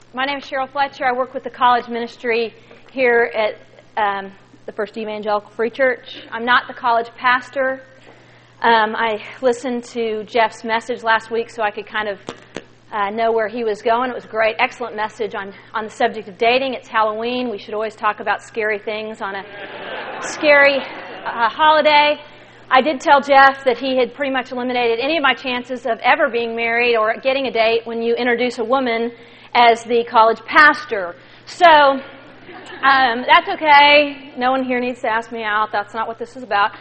My name is Cheryl Fletcher. I work with the college ministry here at the First Evangelical Free Church. I'm not the college pastor. I listened to Jeff's message last week so I could kind of know where he was going. It was a great, excellent message on the subject of dating. It's Halloween. We should always talk about scary things on a scary holiday. I did tell Jeff that he had pretty much eliminated any of my chances of ever being married or getting a date when you introduce a woman as the college pastor. So, that's okay. No one here needs to ask me out. That's not what this is about.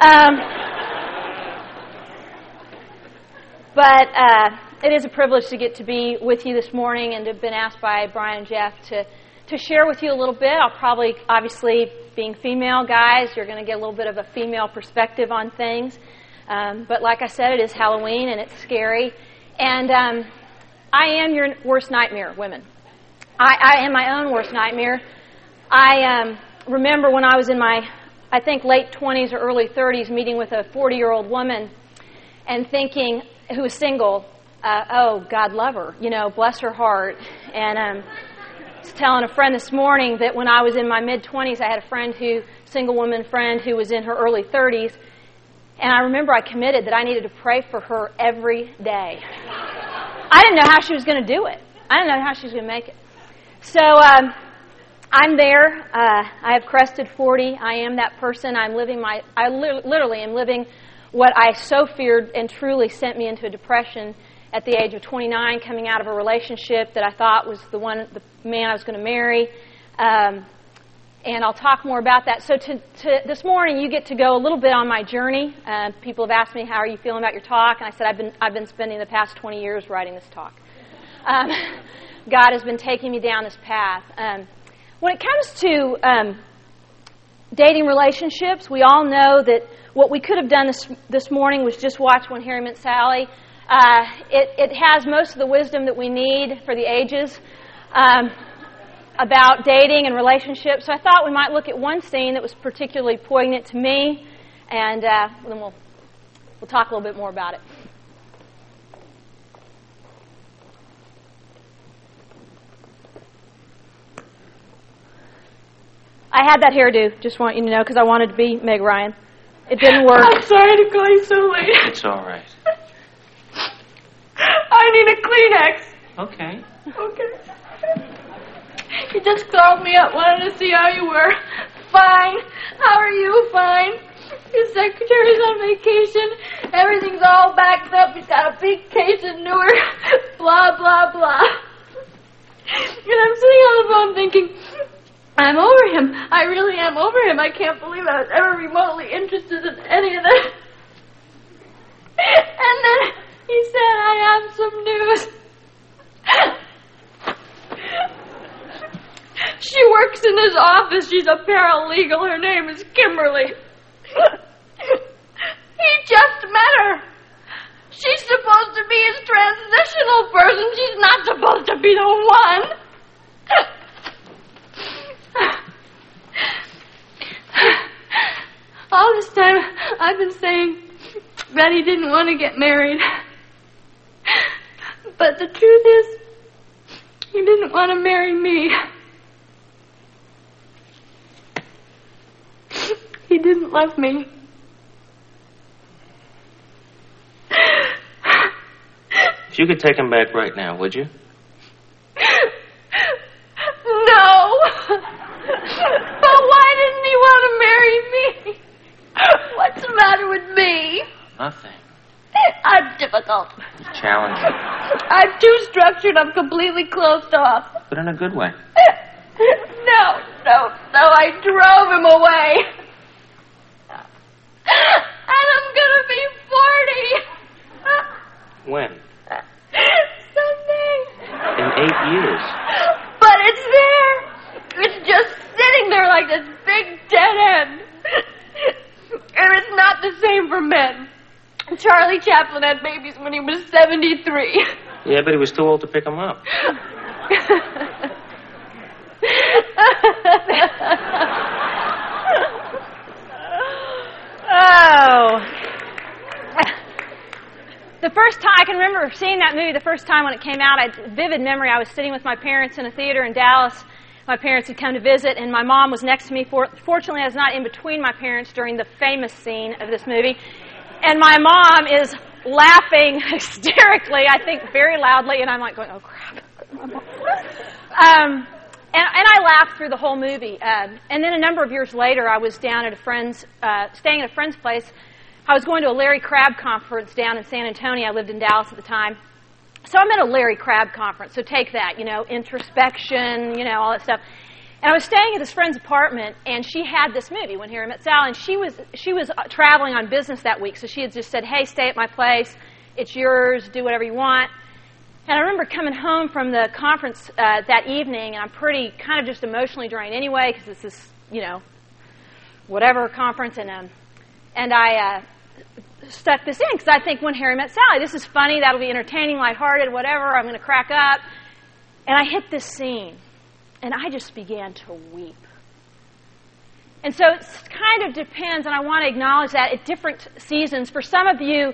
But it is a privilege to get to be with you this morning and to have been asked by Brian and Jeff to share with you a little bit. I'll probably, obviously, being female guys, you're going to get a little bit of a female perspective on things. But like I said, it is Halloween and it's scary. And I am your worst nightmare, women. I am my own worst nightmare. I remember when I was in my, I think, late 20s or early 30s, meeting with a 40-year-old woman and thinking, who was single, oh, God love her, bless her heart. And I was telling a friend this morning that when I was in my mid-20s, I had a single woman friend who was in her early 30s, and I remember I committed that I needed to pray for her every day. I didn't know how she was going to do it. I didn't know how she was going to make it. So I'm there. I have crested 40. I am that person. I literally am living what I so feared and truly sent me into a depression at the age of 29, coming out of a relationship that I thought was the man I was going to marry. And I'll talk more about that. So this morning, you get to go a little bit on my journey. People have asked me, how are you feeling about your talk? And I said, I've been spending the past 20 years writing this talk. God has been taking me down this path. When it comes to dating relationships, we all know that what we could have done this morning was just watch When Harry Met Sally. It has most of the wisdom that we need for the ages about dating and relationships. So I thought we might look at one scene that was particularly poignant to me, and then we'll talk a little bit more about it. I had that hairdo, just want you to know, because I wanted to be Meg Ryan. It didn't work. I'm sorry to call you so late. It's all right. I need a Kleenex. Okay. Okay. You just called me up, wanted to see how you were. Fine. How are you? Fine. Your secretary's on vacation. Everything's all backed up. He's got a big case of Newark. Blah, blah, blah. And I'm sitting on the phone thinking, I'm over him. I really am over him. I can't believe I was ever remotely interested in any of that. And then he said, I have some news. She works in his office. She's a paralegal. Her name is Kimberly. He just met her. She's supposed to be his transitional person. She's not supposed to be the one. All this time, I've been saying that he didn't want to get married. But the truth is, he didn't want to marry me. He didn't love me. If you could take him back right now, would you? No. But why didn't he want to marry me? What's the matter with me? Nothing. I'm difficult. Challenging. I'm too structured. I'm completely closed off. But in a good way. No. I drove him away. And I'm gonna be 40. When? Someday. In 8 years. But it's there. It's just sitting there like this big dead end. And it's not the same for men. Charlie Chaplin had babies when he was 73. Yeah, but he was too old to pick them up. Oh. The first first time, I can remember seeing that movie the first time when it came out. I had a vivid memory. I was sitting with my parents in a theater in Dallas. My parents had come to visit, and my mom was next to me. Fortunately, I was not in between my parents during the famous scene of this movie. And my mom is laughing hysterically, I think very loudly, and I'm like going, oh, crap. And I laughed through the whole movie. And then a number of years later, I was down at staying at a friend's place. I was going to a Larry Crabb conference down in San Antonio. I lived in Dallas at the time. So I'm at a Larry Crabb conference. So take that, introspection, all that stuff. And I was staying at this friend's apartment, and she had this movie, When Harry Met Sally, and she was traveling on business that week. So she had just said, hey, stay at my place. It's yours. Do whatever you want. And I remember coming home from the conference that evening, and I'm pretty kind of just emotionally drained anyway, because it's this, whatever conference, and I stuck this in because I think When Harry Met Sally, this is funny, that'll be entertaining, lighthearted, whatever, I'm going to crack up. And I hit this scene, and I just began to weep. And so it kind of depends, and I want to acknowledge that at different seasons. For some of you,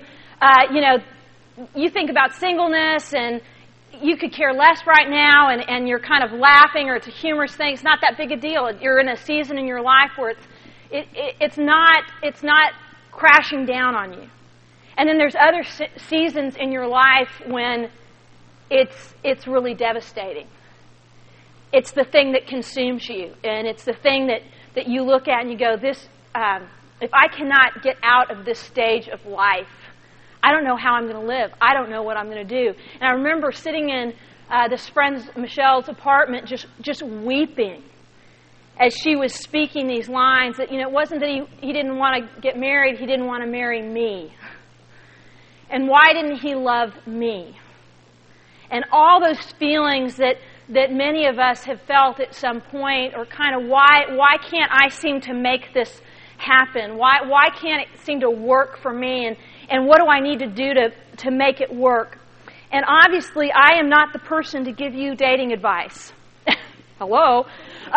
you think about singleness, and you could care less right now, and you're kind of laughing, or it's a humorous thing. It's not that big a deal. You're in a season in your life where it's not crashing down on you. And then there's other seasons in your life when it's really devastating. It's the thing that consumes you, and it's the thing that you look at and you go, this, if I cannot get out of this stage of life, I don't know how I'm going to live. I don't know what I'm going to do. And I remember sitting in this friend Michelle's apartment just weeping as she was speaking these lines that, it wasn't that he didn't want to get married, he didn't want to marry me. And why didn't he love me? And all those feelings that many of us have felt at some point, or kind of why can't I seem to make this happen? Why can't it seem to work for me? And what do I need to do to make it work? And obviously, I am not the person to give you dating advice. Hello?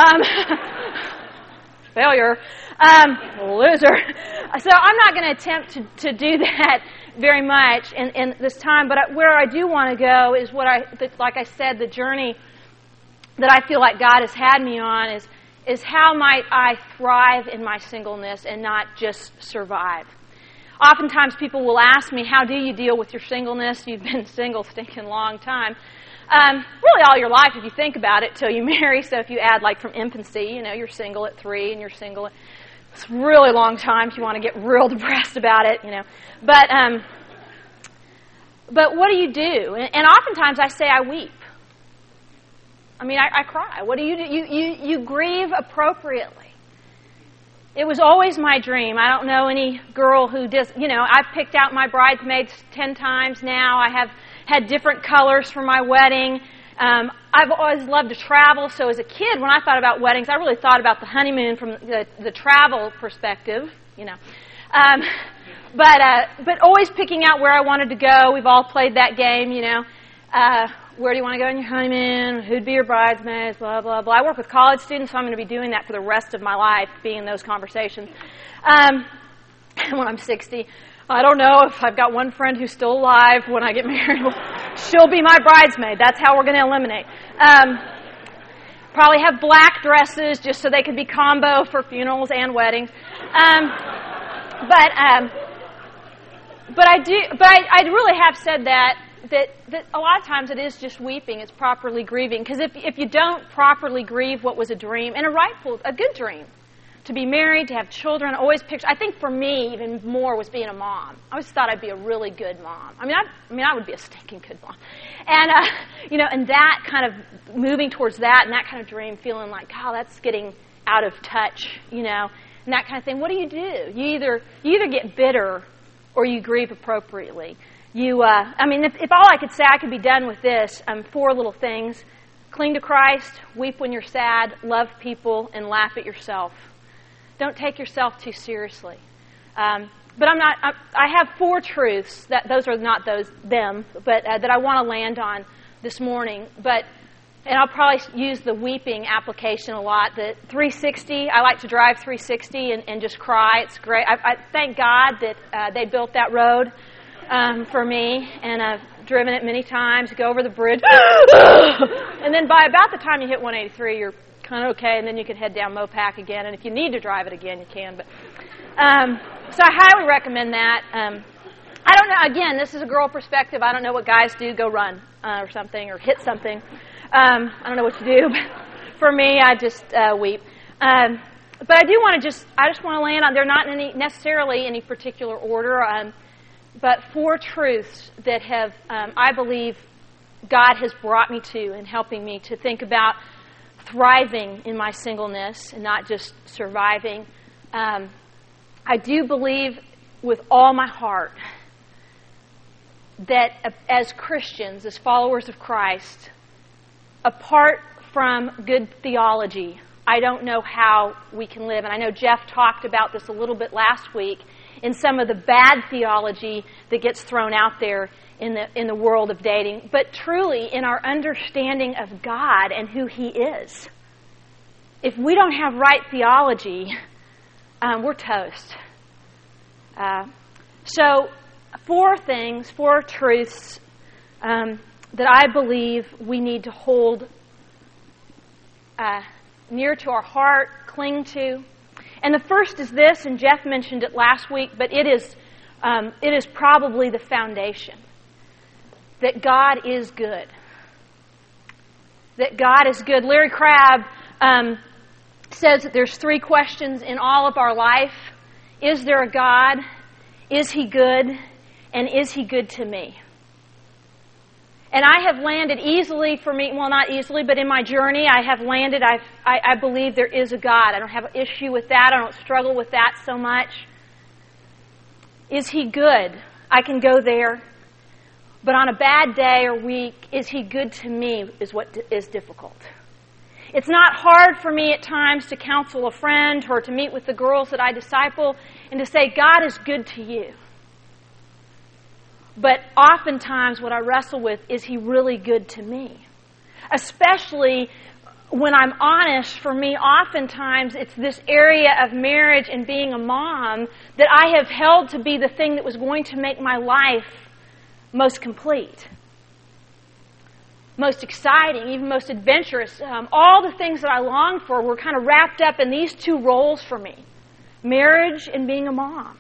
Failure. Loser. So I'm not going to attempt to do that very much in this time. But where I do want to go is like I said, the journey that I feel like God has had me on is how might I thrive in my singleness and not just survive. Oftentimes people will ask me, how do you deal with your singleness? You've been single stinking long time. Really all your life if you think about it till you marry. So if you add like from infancy, you're single at 3 and you're single at it's a really long time if you want to get real depressed about it, But what do you do? And oftentimes I say I weep. I cry. What do? You grieve appropriately. It was always my dream. I don't know any girl who does, I've picked out my bridesmaids 10 times now. I have had different colors for my wedding. I've always loved to travel, so as a kid, when I thought about weddings, I really thought about the honeymoon from the travel perspective, But always picking out where I wanted to go. We've all played that game, Where do you want to go on your honeymoon? Who'd be your bridesmaids? Blah, blah, blah. I work with college students, so I'm going to be doing that for the rest of my life, being in those conversations. When I'm 60, I don't know if I've got one friend who's still alive when I get married. Well, she'll be my bridesmaid. That's how we're going to eliminate. Probably have black dresses just so they could be combo for funerals and weddings. But I really have said that a lot of times it is just weeping. It's properly grieving. Because if you don't properly grieve what was a dream, and a good dream, to be married, to have children, I think for me even more was being a mom. I always thought I'd be a really good mom. I would be a stinking good mom. And, and that kind of moving towards that and that kind of dream, feeling like, God, that's getting out of touch, and that kind of thing. What do? You either get bitter or you grieve appropriately. If all I could say, I could be done with this, 4 little things. Cling to Christ, weep when you're sad, love people, and laugh at yourself. Don't take yourself too seriously. But I have 4 truths, those are not them, but that I want to land on this morning. And I'll probably use the weeping application a lot. The 360, I like to drive 360 and just cry. It's great. I thank God that they built that road for me, and I've driven it many times, go over the bridge, and then by about the time you hit 183, you're kind of okay, and then you can head down Mopac again, and if you need to drive it again, you can. But so I highly recommend that. I don't know, again, this is a girl perspective. I don't know what guys do, go run or something, or hit something. I don't know what you do, but for me, I just weep. But I do want to I just want to land on, they're not in necessarily any particular order, but 4 truths that have, I believe, God has brought me to in helping me to think about thriving in my singleness and not just surviving. I do believe with all my heart that as Christians, as followers of Christ, apart from good theology, I don't know how we can live. And I know Jeff talked about this a little bit last week in some of the bad theology that gets thrown out there in the world of dating. But truly, in our understanding of God and who He is, if we don't have right theology, we're toast. So 4 things, 4 truths that I believe we need to hold near to our heart, cling to. And the first is this, and Jeff mentioned it last week, but it is probably the foundation. That God is good. That God is good. Larry Crabb says that there's 3 questions in all of our life. Is there a God? Is He good? And is He good to me? And I have landed easily for me, well, not easily, but in my journey, I have landed, I believe there is a God. I don't have an issue with that. I don't struggle with that so much. Is He good? I can go there. But on a bad day or week, is He good to me is what is difficult. It's not hard for me at times to counsel a friend or to meet with the girls that I disciple and to say, God is good to you. But oftentimes what I wrestle with, is He really good to me? Especially when I'm honest, for me, oftentimes it's this area of marriage and being a mom that I have held to be the thing that was going to make my life most complete, most exciting, even most adventurous. All the things that I longed for were kind of wrapped up in these 2 roles for me, marriage and being a mom.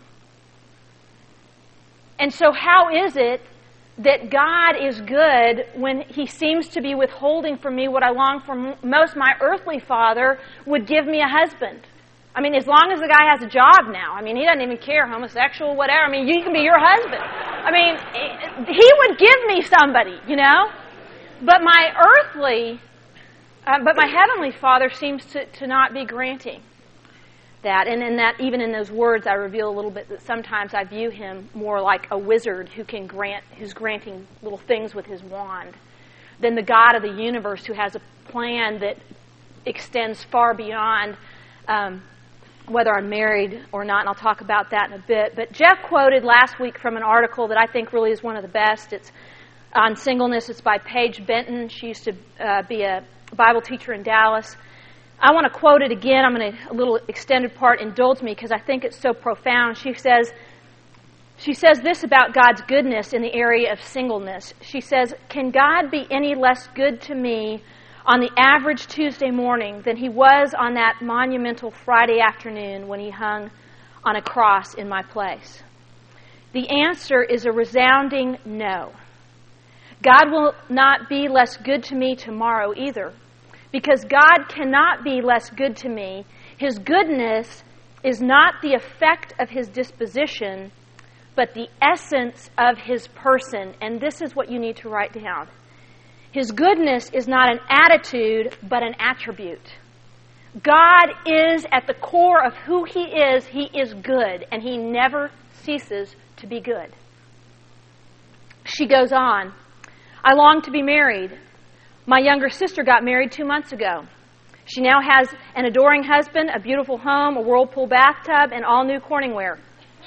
And so how is it that God is good when He seems to be withholding from me what I long for most? My earthly father would give me a husband. I mean, as long as the guy has a job now. I mean, he doesn't even care, homosexual, whatever. I mean, you can be your husband. I mean, He would give me somebody, you know. But my heavenly Father seems to not be granting that. And in that, even in those words, I reveal a little bit that sometimes I view Him more like a wizard who's granting little things with his wand, than the God of the universe who has a plan that extends far beyond whether I'm married or not. And I'll talk about that in a bit. But Jeff quoted last week from an article that I think really is one of the best. It's on singleness. It's by Paige Benton. She used to be a Bible teacher in Dallas. I want to quote it again. I'm going to, a little extended part, indulge me because I think it's so profound. She says this about God's goodness in the area of singleness. She says, "Can God be any less good to me on the average Tuesday morning than He was on that monumental Friday afternoon when He hung on a cross in my place?" The answer is a resounding no. God will not be less good to me tomorrow either, because God cannot be less good to me. His goodness is not the effect of His disposition, but the essence of His person. And this is what you need to write down. His goodness is not an attitude, but an attribute. God is at the core of who He is. He is good, and He never ceases to be good. She goes on, "I long to be married. My younger sister got married 2 months ago. She now has an adoring husband, a beautiful home, a Whirlpool bathtub, and all new Corningware.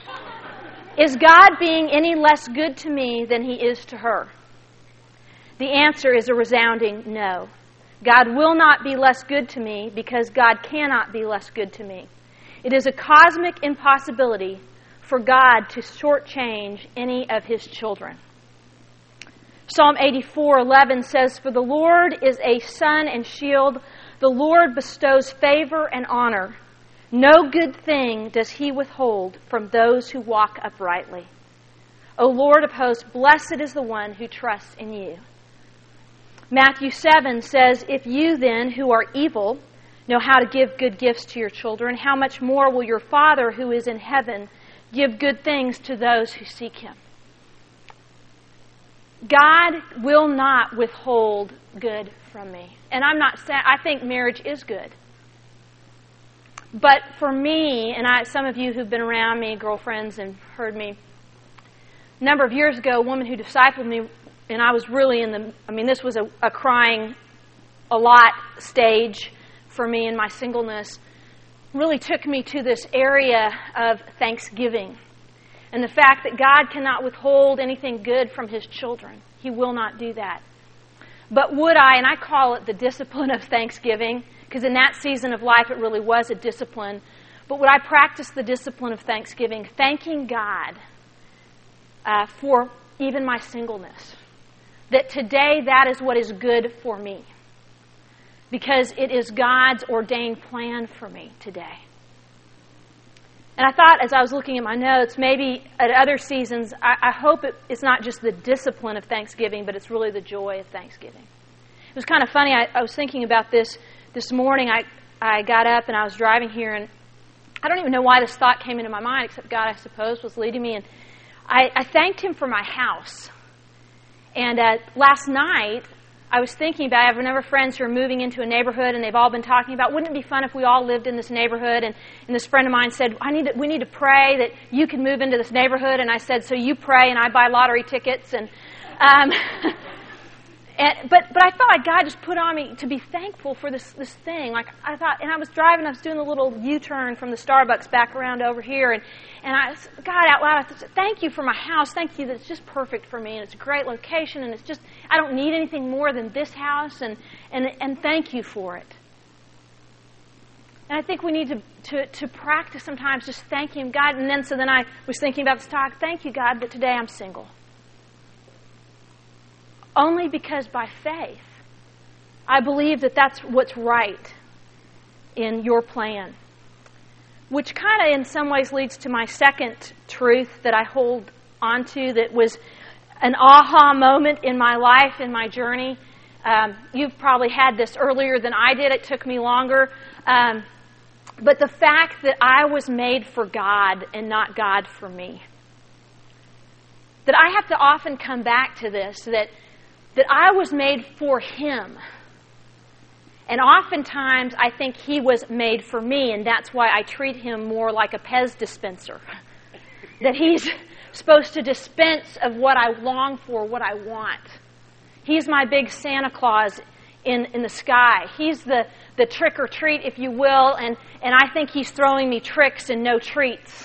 Is God being any less good to me than He is to her?" The answer is a resounding no. God will not be less good to me because God cannot be less good to me. It is a cosmic impossibility for God to shortchange any of His children. Psalm 84:11 says, "For the Lord is a sun and shield. The Lord bestows favor and honor. No good thing does He withhold from those who walk uprightly. O Lord of hosts, blessed is the one who trusts in You." Matthew 7 says, "If you then, who are evil, know how to give good gifts to your children, how much more will your Father who is in heaven give good things to those who seek Him?" God will not withhold good from me. And I'm not saying, I think marriage is good. But for me, and some of you who've been around me, girlfriends, and heard me, a number of years ago, a woman who discipled me, and I was really this was a crying a lot stage for me in my singleness, really took me to this area of thanksgiving. And the fact that God cannot withhold anything good from His children. He will not do that. But would I, and I call it the discipline of thanksgiving, because in that season of life it really was a discipline, but would I practice the discipline of thanksgiving, thanking God for even my singleness? That today that is what is good for me. Because it is God's ordained plan for me today. And I thought, as I was looking at my notes, maybe at other seasons, I hope it's not just the discipline of thanksgiving, but it's really the joy of thanksgiving. It was kind of funny. I was thinking about this morning. I got up and I was driving here, and I don't even know why this thought came into my mind, except God, I suppose, was leading me. And I thanked Him for my house. And last night, I was thinking about, I have a number of friends who are moving into a neighborhood, and they've all been talking about, wouldn't it be fun if we all lived in this neighborhood? And this friend of mine said, we need to pray that you can move into this neighborhood. And I said, so you pray and I buy lottery tickets. And but I felt like God just put on me to be thankful for this thing. Like I thought, and I was driving, I was doing a little U-turn from the Starbucks back around over here, and God out loud, I said, thank you for my house. Thank you that it's just perfect for me, and it's a great location, and it's just, I don't need anything more than this house, and thank you for it. And I think we need to practice sometimes just thanking God. And then I was thinking about this talk. Thank you, God, that today I'm single. Only because by faith, I believe that that's what's right in your plan. Which kind of in some ways leads to my second truth that I hold onto that was an aha moment in my life, in my journey. You've probably had this earlier than I did. It took me longer. But the fact that I was made for God and not God for me. That I have to often come back to this, that I was made for Him. And oftentimes I think He was made for me, and that's why I treat Him more like a Pez dispenser. That He's supposed to dispense of what I long for, what I want. He's my big Santa Claus in the sky. He's the trick or treat, if you will, and I think He's throwing me tricks and no treats.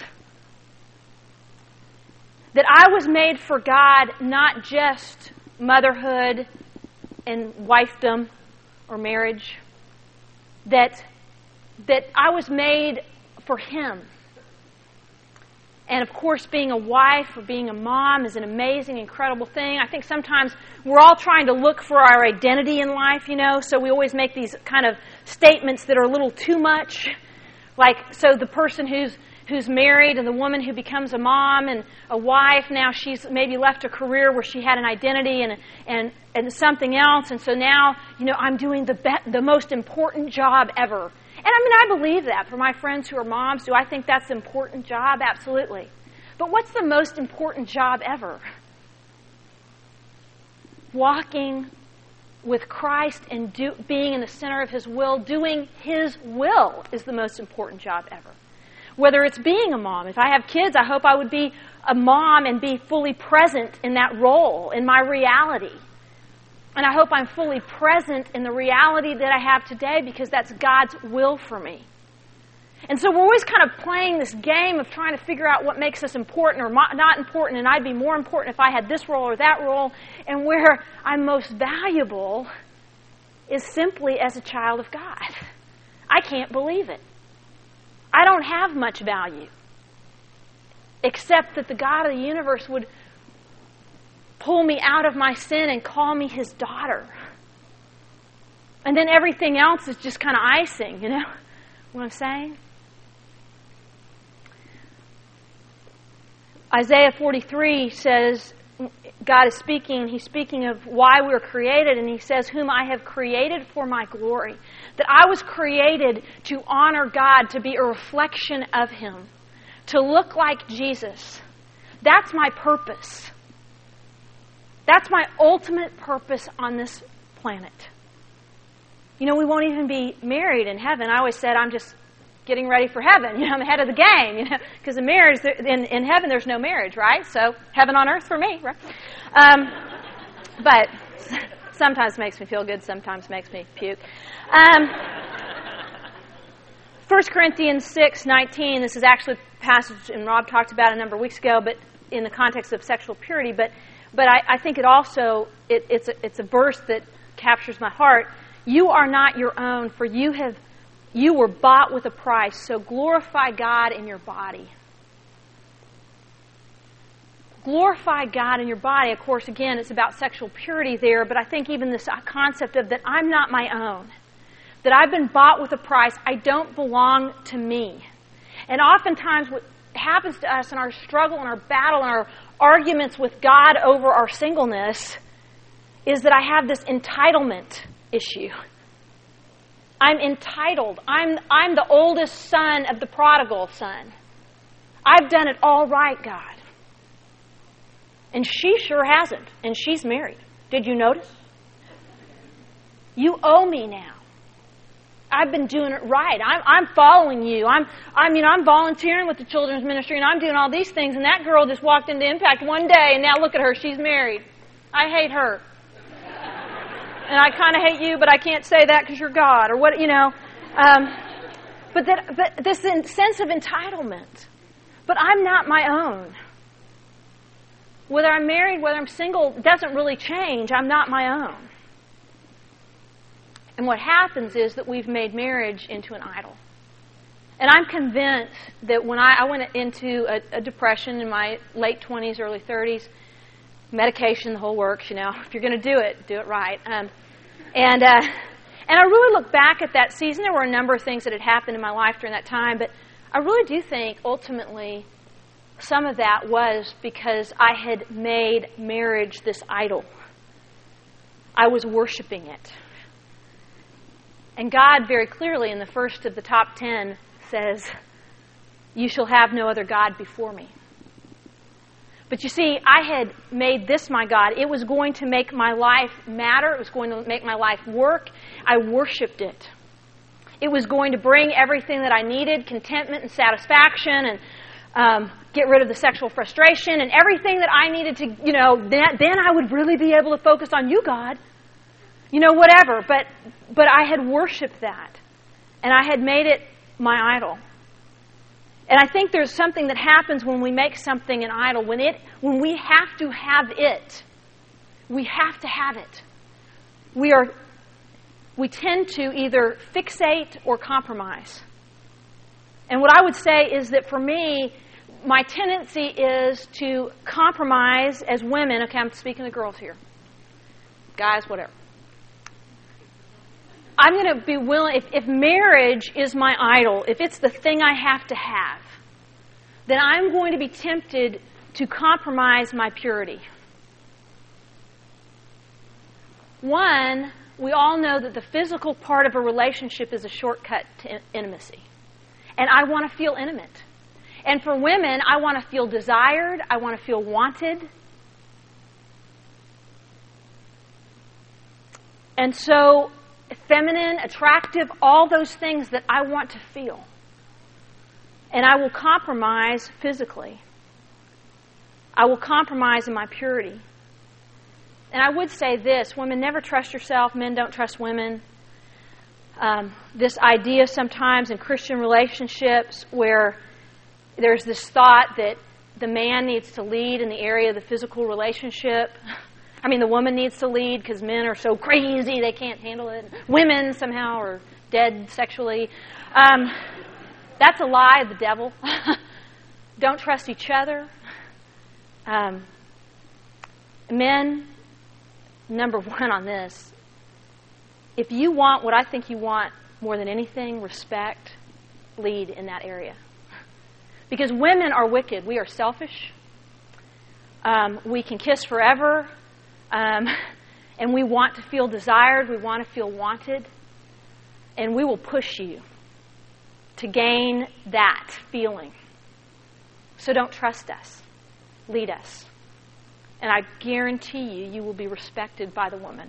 That I was made for God, not just motherhood and wifedom or marriage. That I was made for Him. And of course, being a wife or being a mom is an amazing, incredible thing. I think sometimes we're all trying to look for our identity in life, so we always make these kind of statements that are a little too much. Like, so the person who's married and the woman who becomes a mom and a wife, now she's maybe left a career where she had an identity and something else, and so now, I'm doing the most important job ever. And I believe that for my friends who are moms. Do I think that's an important job? Absolutely. But what's the most important job ever? Walking with Christ and being in the center of His will, doing His will is the most important job ever. Whether it's being a mom. If I have kids, I hope I would be a mom and be fully present in that role, in my reality. And I hope I'm fully present in the reality that I have today because that's God's will for me. And so we're always kind of playing this game of trying to figure out what makes us important or not important, and I'd be more important if I had this role or that role, and where I'm most valuable is simply as a child of God. I can't believe it. I don't have much value except that the God of the universe would pull me out of my sin and call me His daughter. And then everything else is just kind of icing, you know what I'm saying? Isaiah 43 says, God is speaking, He's speaking of why we were created, and He says, whom I have created for my glory. That I was created to honor God, to be a reflection of Him, to look like Jesus. That's my purpose. That's my ultimate purpose on this planet. You know, we won't even be married in heaven. I always said, I'm just getting ready for heaven. You know, I'm ahead of the game, you know, because in marriage, in heaven, there's no marriage, right? So, heaven on earth for me, right? But sometimes makes me feel good, sometimes makes me puke. 1 Corinthians 6:19, this is actually a passage, and Rob talked about it a number of weeks ago, but in the context of sexual purity, but I think it also, it's a verse that captures my heart. You are not your own, for you were bought with a price, so glorify God in your body. Glorify God in your body. Of course, again, it's about sexual purity there, but I think even this concept of that I'm not my own, that I've been bought with a price, I don't belong to me. And oftentimes what happens to us in our struggle and our battle and our arguments with God over our singleness is that I have this entitlement issue. I'm entitled. I'm the oldest son of the prodigal son. I've done it all right, God. And she sure hasn't. And she's married. Did you notice? You owe me now. I've been doing it right. I'm following you. I'm volunteering with the children's ministry, and I'm doing all these things. And that girl just walked into Impact one day, and now look at her. She's married. I hate her. And I kind of hate you, but I can't say that because you're God, or what, you know. But this sense of entitlement. But I'm not my own. Whether I'm married, whether I'm single, doesn't really change. I'm not my own. And what happens is that we've made marriage into an idol. And I'm convinced that when I went into a depression in my late 20s, early 30s, medication, the whole works, you know. If you're going to do it right. And I really look back at that season. There were a number of things that had happened in my life during that time, but I really do think ultimately some of that was because I had made marriage this idol. I was worshiping it. And God very clearly in the first of the top 10 says, you shall have no other God before me. But you see, I had made this my God. It was going to make my life matter. It was going to make my life work. I worshipped it. It was going to bring everything that I needed, contentment and satisfaction, and get rid of the sexual frustration, and everything that I needed to, you know, then I would really be able to focus on you, God. You know, whatever. But I had worshipped that. And I had made it my idol. And I think there's something that happens when we make something an idol. When we have to have it. We have to have it. We tend to either fixate or compromise. And what I would say is that for me, my tendency is to compromise as women. Okay, I'm speaking to girls here. Guys, whatever. I'm going to be willing, if marriage is my idol, if it's the thing I have to have, then I'm going to be tempted to compromise my purity. One, we all know that the physical part of a relationship is a shortcut to intimacy. And I want to feel intimate. And for women, I want to feel desired. I want to feel wanted. And so, feminine, attractive, all those things that I want to feel. And I will compromise physically. I will compromise in my purity. And I would say this, women, never trust yourself, men don't trust women. This idea sometimes in Christian relationships where there's this thought that the man needs to lead in the area of the physical relationship. I mean, the woman needs to lead because men are so crazy they can't handle it. Women somehow are dead sexually. That's a lie of the devil. Don't trust each other. Men, number one on this, if you want what I think you want more than anything, respect, lead in that area. Because women are wicked. We are selfish. We can kiss forever. And we want to feel desired. We want to feel wanted. And we will push you to gain that feeling. So don't trust us. Lead us. And I guarantee you, you will be respected by the woman.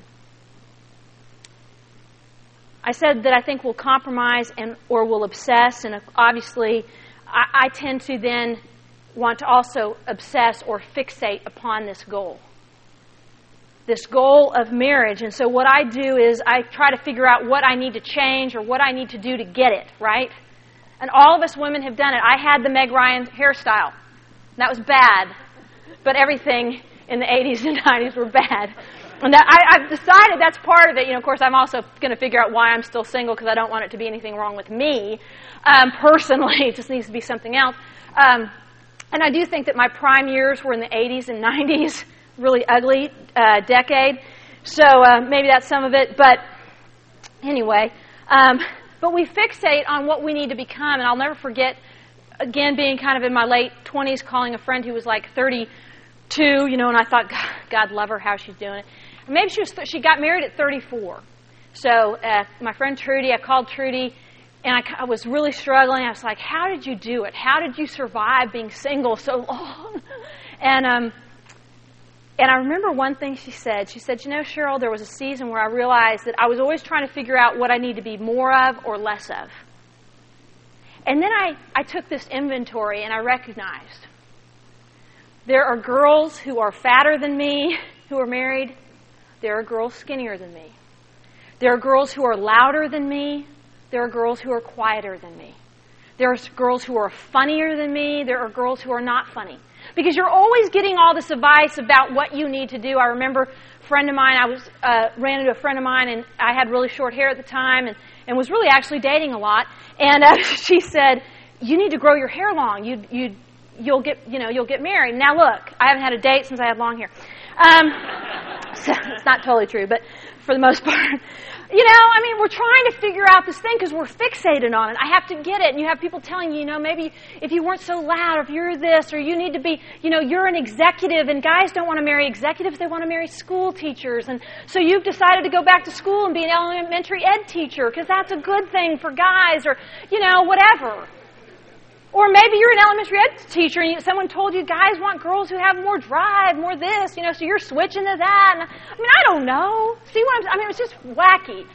I said that I think we'll compromise or we'll obsess. And obviously, I tend to then want to also obsess or fixate upon this goal. This goal of marriage. And so what I do is I try to figure out what I need to change or what I need to do to get it, right? And all of us women have done it. I had the Meg Ryan hairstyle. That was bad. But everything in the 80s and 90s were bad. And I've decided that's part of it. Of course, I'm also going to figure out why I'm still single because I don't want it to be anything wrong with me. Personally, it just needs to be something else. And I do think that my prime years were in the 80s and 90s. Really ugly decade. So maybe that's some of it. But anyway, but we fixate on what we need to become. And I'll never forget, again, being kind of in my late 20s, calling a friend who was like 32, and I thought, God love her, how she's doing it. And maybe she got married at 34. So my friend Trudy, I called Trudy, and I was really struggling. I was like, how did you do it? How did you survive being single so long? And I remember one thing she said. She said, Cheryl, there was a season where I realized that I was always trying to figure out what I need to be more of or less of. And then I took this inventory and I recognized there are girls who are fatter than me who are married. There are girls skinnier than me. There are girls who are louder than me. There are girls who are quieter than me. There are girls who are funnier than me. There are girls who are not funny. Because you're always getting all this advice about what you need to do. I remember a friend of mine, ran into a friend of mine, and I had really short hair at the time and was really actually dating a lot. And she said, you need to grow your hair long. You'll get married. Now look, I haven't had a date since I had long hair. So it's not totally true, but for the most part. We're trying to figure out this thing because we're fixated on it. I have to get it. And you have people telling you, maybe if you weren't so loud, or if you're this, or you need to be, you're an executive. And guys don't want to marry executives. They want to marry school teachers. And so you've decided to go back to school and be an elementary ed teacher because that's a good thing for guys, or, whatever. Or maybe you're an elementary ed teacher and someone told you guys want girls who have more drive, more this, so you're switching to that. And, I don't know. See what it's just wacky.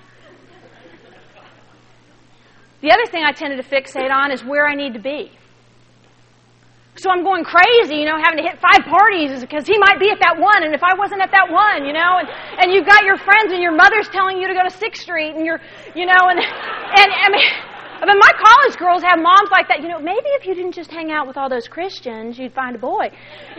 The other thing I tended to fixate on is where I need to be. So I'm going crazy, having to hit 5 parties because he might be at that one, and if I wasn't at that one, and you've got your friends and your mother's telling you to go to 6th Street, and but my college girls have moms like that. Maybe if you didn't just hang out with all those Christians, you'd find a boy.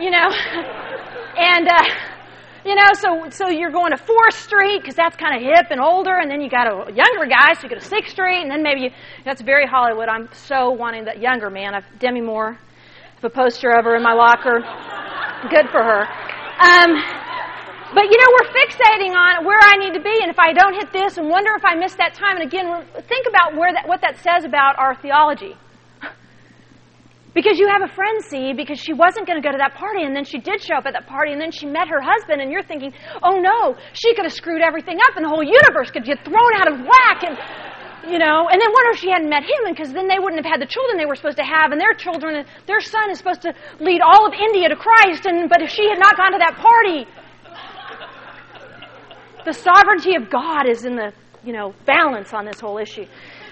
And so you're going to 4th Street because that's kind of hip and older, and then you got a younger guy, so you go to 6th Street, and then maybe that's very Hollywood. I'm so wanting that younger man. I've Demi Moore, I have a poster of her in my locker. Good for her. But we're fixating on where I need to be, and if I don't hit this, and wonder if I missed that time. And again, think about what that says about our theology. Because you have a friend, because she wasn't going to go to that party, and then she did show up at that party, and then she met her husband, and you're thinking, oh no, she could have screwed everything up, and the whole universe could get thrown out of whack, and and then wonder if she hadn't met him, because then they wouldn't have had the children they were supposed to have, and their children, their son is supposed to lead all of India to Christ, but if she had not gone to that party, the sovereignty of God is in the, balance on this whole issue.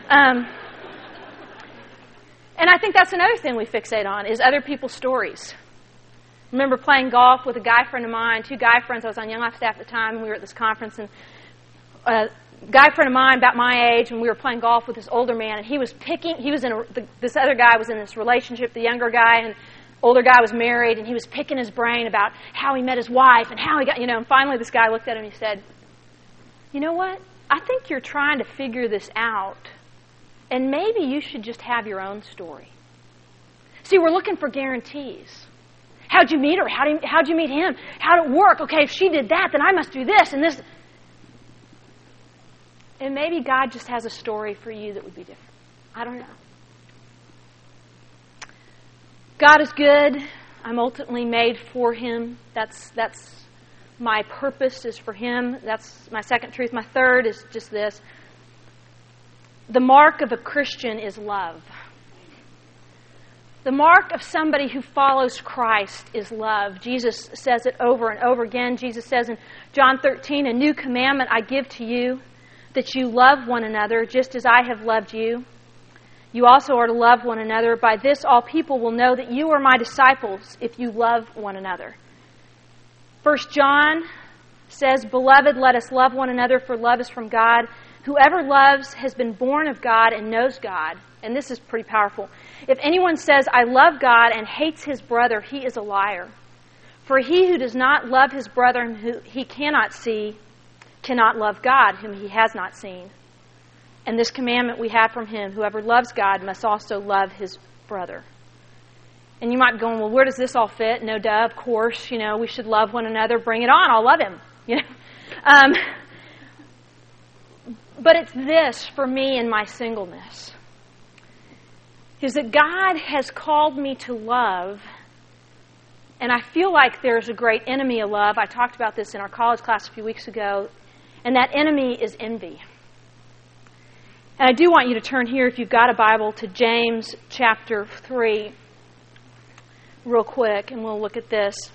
And I think that's another thing we fixate on is other people's stories. I remember playing golf with a guy friend of mine, 2 guy friends. I was on Young Life staff at the time, and we were at this conference. And a guy friend of mine, about my age, and we were playing golf with this older man. And this other guy was in this relationship, the younger guy, and older guy was married, and he was picking his brain about how he met his wife and how he got, and finally this guy looked at him and he said, you know what? I think you're trying to figure this out, and maybe you should just have your own story. See, we're looking for guarantees. How'd you meet her? How'd you meet him? How'd it work? Okay, if she did that, then I must do this and this. And maybe God just has a story for you that would be different. I don't know. God is good. I'm ultimately made for Him. That's my purpose is for Him. That's my second truth. My third is just this. The mark of a Christian is love. The mark of somebody who follows Christ is love. Jesus says it over and over again. Jesus says in John 13, "A new commandment I give to you, that you love one another just as I have loved you. You also are to love one another. By this all people will know that you are my disciples if you love one another." 1 John says, "Beloved, let us love one another, for love is from God. Whoever loves has been born of God and knows God." And this is pretty powerful. "If anyone says, 'I love God,' and hates his brother, he is a liar. For he who does not love his brother whom he cannot see cannot love God whom he has not seen. And this commandment we have from Him, whoever loves God must also love his brother." And you might be going, well, where does this all fit? No, duh, of course, we should love one another. Bring it on, I'll love him. But it's this for me in my singleness, is that God has called me to love, and I feel like there's a great enemy of love. I talked about this in our college class a few weeks ago, and that enemy is envy. And I do want you to turn here, if you've got a Bible, to James chapter 3 real quick, and we'll look at this.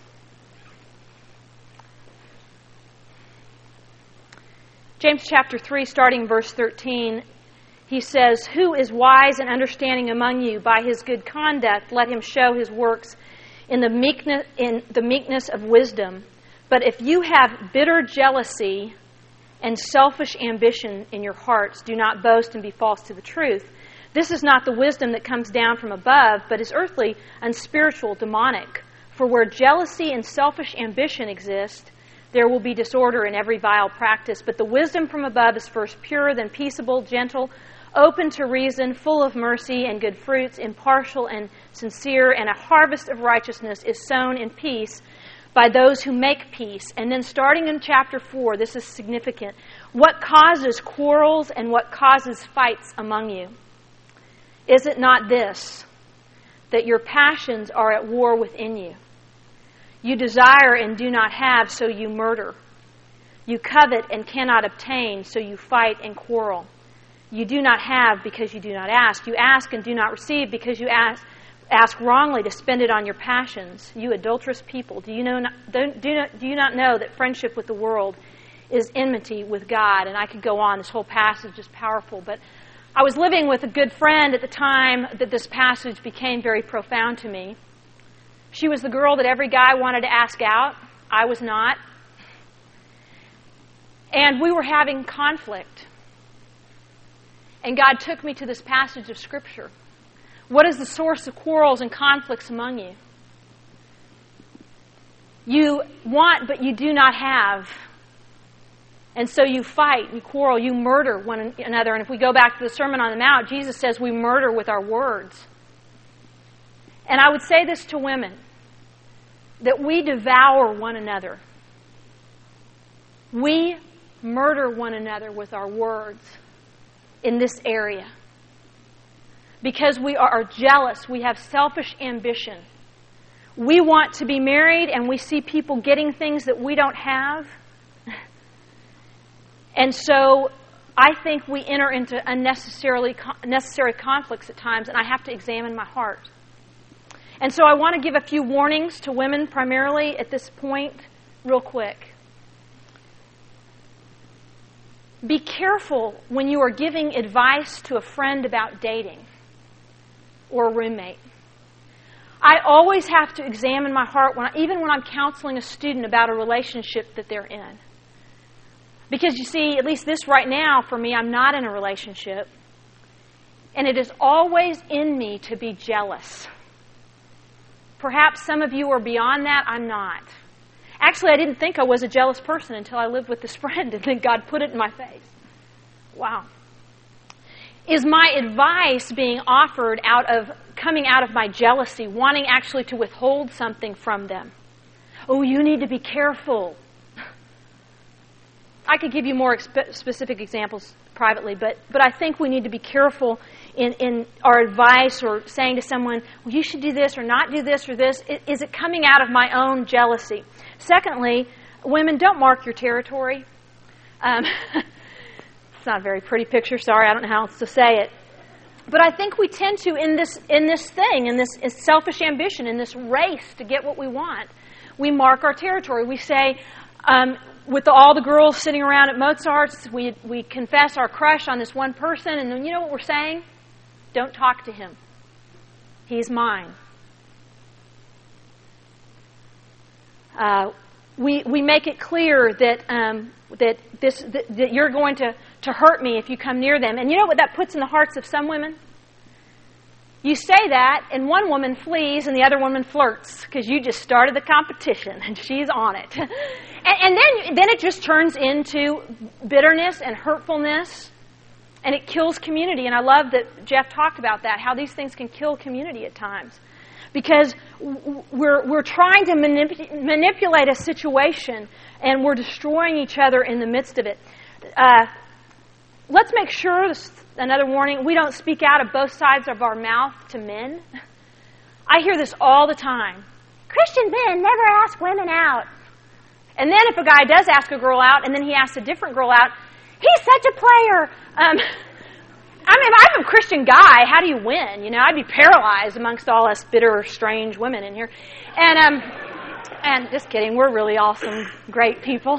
James chapter 3, starting verse 13, he says, "Who is wise and understanding among you? By his good conduct let him show his works in the meekness of wisdom. But if you have bitter jealousy and selfish ambition in your hearts, do not boast and be false to the truth. This is not the wisdom that comes down from above, but is earthly, unspiritual, demonic. For where jealousy and selfish ambition exist, there will be disorder in every vile practice. But the wisdom from above is first pure, then peaceable, gentle, open to reason, full of mercy and good fruits, impartial and sincere, and a harvest of righteousness is sown in peace by those who make peace." And then starting in chapter 4, this is significant. "What causes quarrels and what causes fights among you? Is it not this, that your passions are at war within you? You desire and do not have, so you murder. You covet and cannot obtain, so you fight and quarrel. You do not have because you do not ask. You ask and do not receive because you ask wrongly to spend it on your passions. You adulterous people, do you not know that friendship with the world is enmity with God?" And I could go on. This whole passage is powerful. But I was living with a good friend at the time that this passage became very profound to me. She was the girl that every guy wanted to ask out. I was not. And we were having conflict. And God took me to this passage of Scripture. What is the source of quarrels and conflicts among you? You want, but you do not have. And so you fight, you quarrel, you murder one another. And if we go back to the Sermon on the Mount, Jesus says we murder with our words. And I would say this to women, that we devour one another. We murder one another with our words in this area. Because we are jealous, we have selfish ambition. We want to be married and we see people getting things that we don't have. And so I think we enter into unnecessary conflicts at times, and I have to examine my heart. And so I want to give a few warnings to women primarily at this point, real quick. Be careful when you are giving advice to a friend about dating or a roommate. I always have to examine my heart, even when I'm counseling a student about a relationship that they're in. Because you see, at least this right now, for me, I'm not in a relationship. And it is always in me to be jealous. Perhaps some of you are beyond that. I'm not. Actually, I didn't think I was a jealous person until I lived with this friend, and then God put it in my face. Wow. Is my advice being offered out of coming out of my jealousy, wanting actually to withhold something from them. Oh, you need to be careful. I could give you more specific examples privately, but I think we need to be careful in our advice or saying to someone, well, you should do this or not do this or this. Is it coming out of my own jealousy? Secondly, women, don't mark your territory. It's not a very pretty picture. Sorry, I don't know how else to say it. But I think we tend to, in this selfish ambition, in this race to get what we want, we mark our territory. We say, with all the girls sitting around at Mozart's, we confess our crush on this one person, and then you know what we're saying? Don't talk to him. He's mine. We make it clear that you're going to hurt me if you come near them. And you know what that puts in the hearts of some women? You say that, and one woman flees, and the other woman flirts because you just started the competition, and she's on it. and then it just turns into bitterness and hurtfulness, and it kills community. And I love that Jeff talked about that, how these things can kill community at times. Because we're trying to manipulate a situation, and we're destroying each other in the midst of it. Let's make sure, another warning, we don't speak out of both sides of our mouth to men. I hear this all the time. Christian men never ask women out. And then if a guy does ask a girl out, and then he asks a different girl out, he's such a player. If I'm a Christian guy, how do you win? You know, I'd be paralyzed amongst all us bitter, strange women in here. And just kidding, we're really awesome, great people.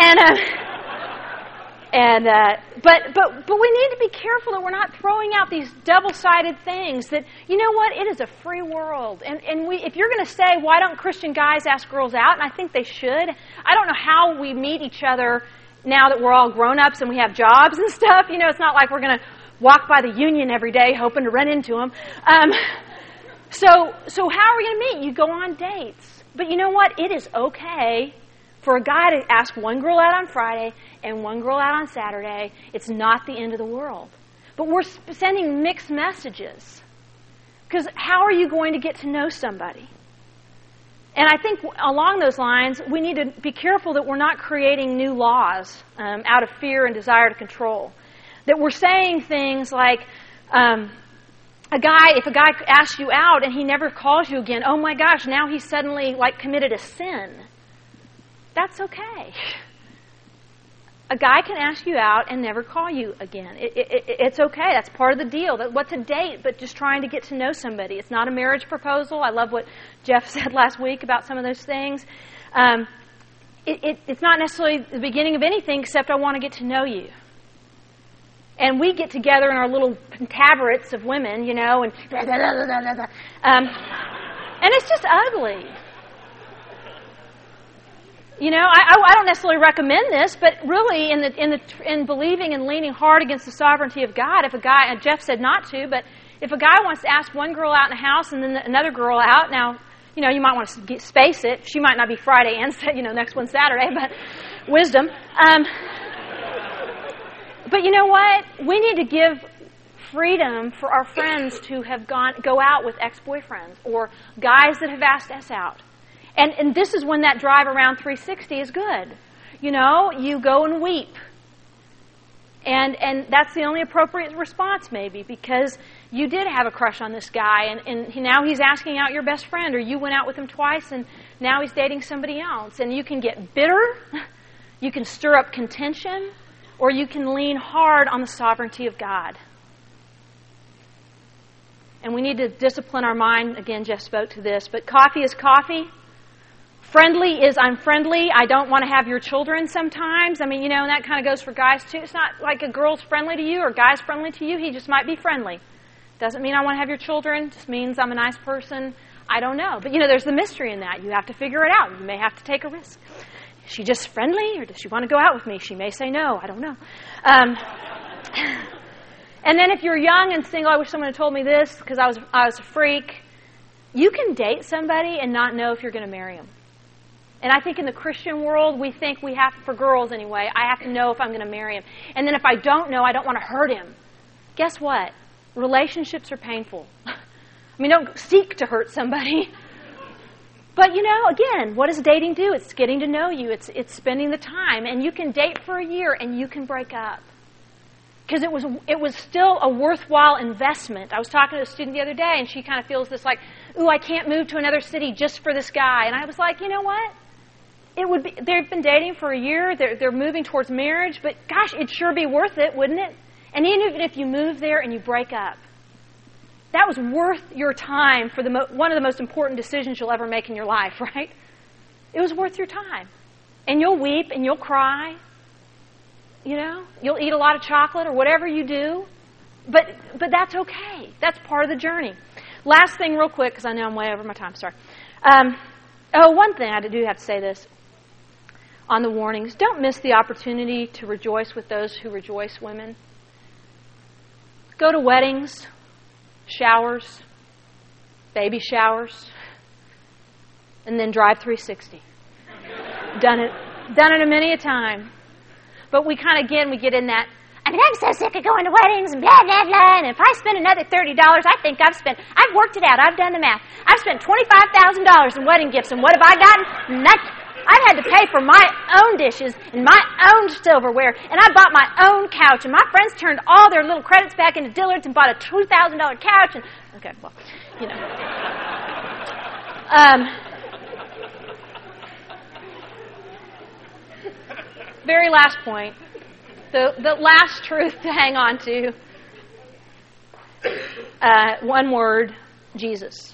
But we need to be careful that we're not throwing out these double-sided things. That, you know what, it is a free world. And if you're going to say, why don't Christian guys ask girls out? And I think they should. I don't know how we meet each other now that we're all grown-ups and we have jobs and stuff. You know, it's not like we're going to walk by the Union every day hoping to run into them. So how are we going to meet? You go on dates. But you know what? It is okay for a guy to ask one girl out on Friday and one girl out on Saturday. It's not the end of the world. But we're sending mixed messages. Because how are you going to get to know somebody? And I think along those lines, we need to be careful that we're not creating new laws out of fear and desire to control. That we're saying things like, if a guy asks you out and he never calls you again, oh my gosh, now he's suddenly committed a sin. That's okay. A guy can ask you out and never call you again. It's okay. That's part of the deal. What's a date but just trying to get to know somebody? It's not a marriage proposal. I love what Jeff said last week about some of those things. It's not necessarily the beginning of anything except I want to get to know you. And we get together in our little tabrets of women, you know, and it's just ugly. You know, I don't necessarily recommend this, but really in believing and leaning hard against the sovereignty of God, if a guy, and Jeff said not to, but if a guy wants to ask one girl out in the house and then another girl out, now, you know, you might want to space it. She might not be Friday and, next one Saturday, but wisdom. But you know what? We need to give freedom for our friends to go out with ex-boyfriends or guys that have asked us out. And this is when that drive around 360 is good. You know, you go and weep. And that's the only appropriate response maybe, because you did have a crush on this guy and now he's asking out your best friend, or you went out with him twice and now he's dating somebody else. And you can get bitter, you can stir up contention, or you can lean hard on the sovereignty of God. And we need to discipline our mind. Again, Jeff spoke to this, but coffee is coffee. Friendly is I'm friendly. I don't want to have your children sometimes. I mean, you know, and that kind of goes for guys too. It's not like a girl's friendly to you or guy's friendly to you. He just might be friendly. Doesn't mean I want to have your children. It just means I'm a nice person. I don't know. But, you know, there's the mystery in that. You have to figure it out. You may have to take a risk. Is she just friendly, or does she want to go out with me? She may say no. I don't know. And then if you're young and single, I wish someone had told me this because I was a freak. You can date somebody and not know if you're going to marry them. And I think in the Christian world, we think we have, for girls anyway, I have to know if I'm going to marry him. And then if I don't know, I don't want to hurt him. Guess what? Relationships are painful. I mean, don't seek to hurt somebody. But, again, what does dating do? It's getting to know you. It's spending the time. And you can date for a year and you can break up. Because it was still a worthwhile investment. I was talking to a student the other day, and she kind of feels this like, ooh, I can't move to another city just for this guy. And I was like, you know what? They've been dating for a year. They're moving towards marriage. But, gosh, it'd sure be worth it, wouldn't it? And even if you move there and you break up, that was worth your time for one of the most important decisions you'll ever make in your life, right? It was worth your time. And you'll weep and you'll cry. You'll eat a lot of chocolate or whatever you do. But that's okay. That's part of the journey. Last thing real quick, because I know I'm way over my time. Sorry. One thing I do have to say this on the warnings. Don't miss the opportunity to rejoice with those who rejoice women. Go to weddings, showers, baby showers, and then drive 360. Done it many a time. But we get in that, I'm so sick of going to weddings and blah, blah, blah, and if I spend another $30, I've worked it out, I've done the math. I've spent $25,000 in wedding gifts, and what have I gotten? Nothing. I've had to pay for my own dishes and my own silverware, and I bought my own couch, and my friends turned all their little credits back into Dillard's and bought a $2,000 couch, and, okay, well, very last point, the last truth to hang on to, one word, Jesus.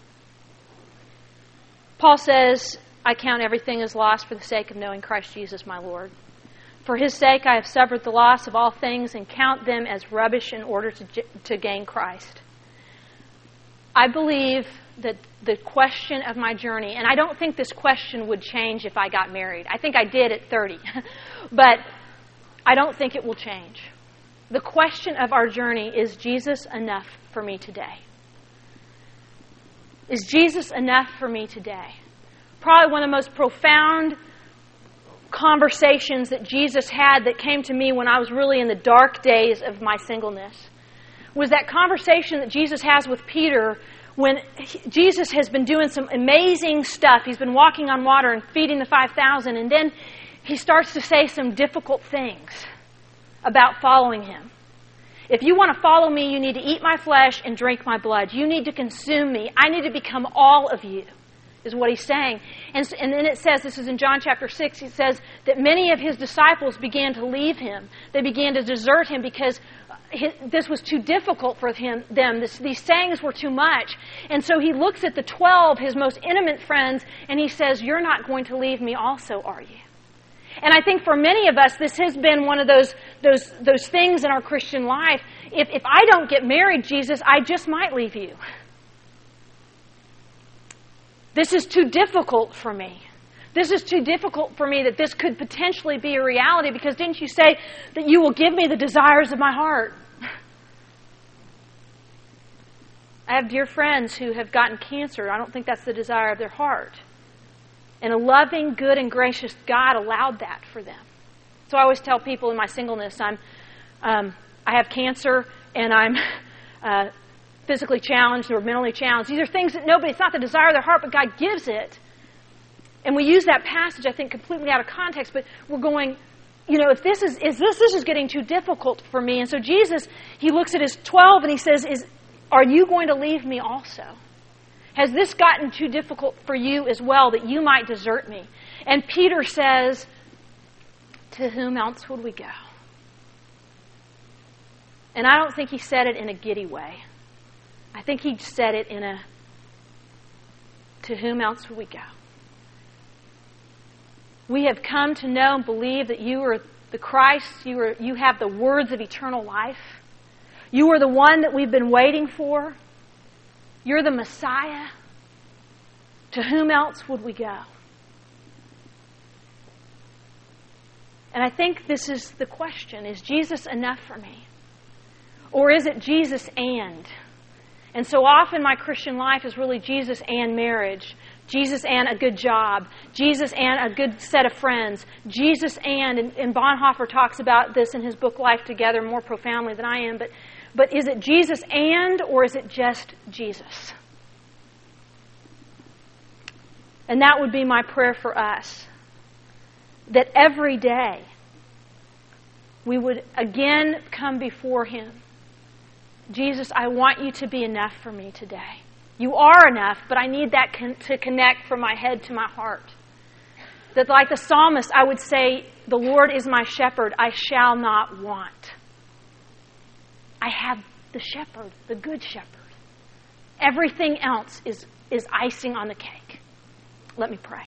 Paul says, I count everything as lost for the sake of knowing Christ Jesus my Lord. For His sake I have suffered the loss of all things and count them as rubbish in order to gain Christ. I believe that the question of my journey, and I don't think this question would change if I got married. I think I did at 30. But I don't think it will change. The question of our journey, is Jesus enough for me today? Is Jesus enough for me today? Probably one of the most profound conversations that Jesus had that came to me when I was really in the dark days of my singleness was that conversation that Jesus has with Peter when Jesus has been doing some amazing stuff. He's been walking on water and feeding the 5,000, and then he starts to say some difficult things about following him. If you want to follow me, you need to eat my flesh and drink my blood. You need to consume me. I need to become all of you, is what he's saying. And then it says, this is in John chapter 6, it says that many of his disciples began to leave him. They began to desert him because this was too difficult for them. These sayings were too much. And so he looks at the 12, his most intimate friends, and he says, you're not going to leave me also, are you? And I think for many of us, this has been one of those things in our Christian life. If I don't get married, Jesus, I just might leave you. This is too difficult for me. This is too difficult for me that this could potentially be a reality, because didn't you say that you will give me the desires of my heart? I have dear friends who have gotten cancer. I don't think that's the desire of their heart. And a loving, good, and gracious God allowed that for them. So I always tell people in my singleness, I have cancer and I'm physically challenged or mentally challenged. These are things that it's not the desire of their heart, but God gives it. And we use that passage, I think, completely out of context, but we're going, if this is getting too difficult for me. And so Jesus, he looks at his 12 and he says, are you going to leave me also? Has this gotten too difficult for you as well that you might desert me? And Peter says, to whom else would we go? And I don't think he said it in a giddy way. I think he said it in a, to whom else would we go? We have come to know and believe that you are the Christ. You have the words of eternal life. You are the one that we've been waiting for. You're the Messiah. To whom else would we go? And I think this is the question. Is Jesus enough for me? Or is it Jesus and? And so often my Christian life is really Jesus and marriage. Jesus and a good job. Jesus and a good set of friends. Jesus and Bonhoeffer talks about this in his book Life Together more profoundly than I am, but But is it Jesus or is it just Jesus? And that would be my prayer for us. That every day we would again come before Him. Jesus, I want you to be enough for me today. You are enough, but I need that to connect from my head to my heart. That like the psalmist, I would say, the Lord is my shepherd, I shall not want. I have the shepherd, the good shepherd. Everything else is icing on the cake. Let me pray.